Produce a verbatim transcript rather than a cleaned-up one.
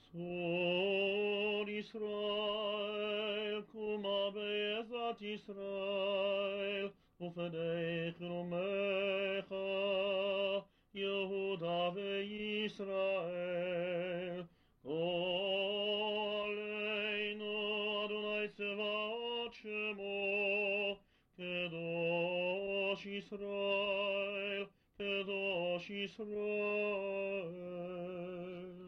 צור ישראל, קומה בעזרת ישראל, ופדי חרומך, יהודה וישראל. עלינו אדוני צבאות שמו, קדוש ישראל, קדוש ישראל.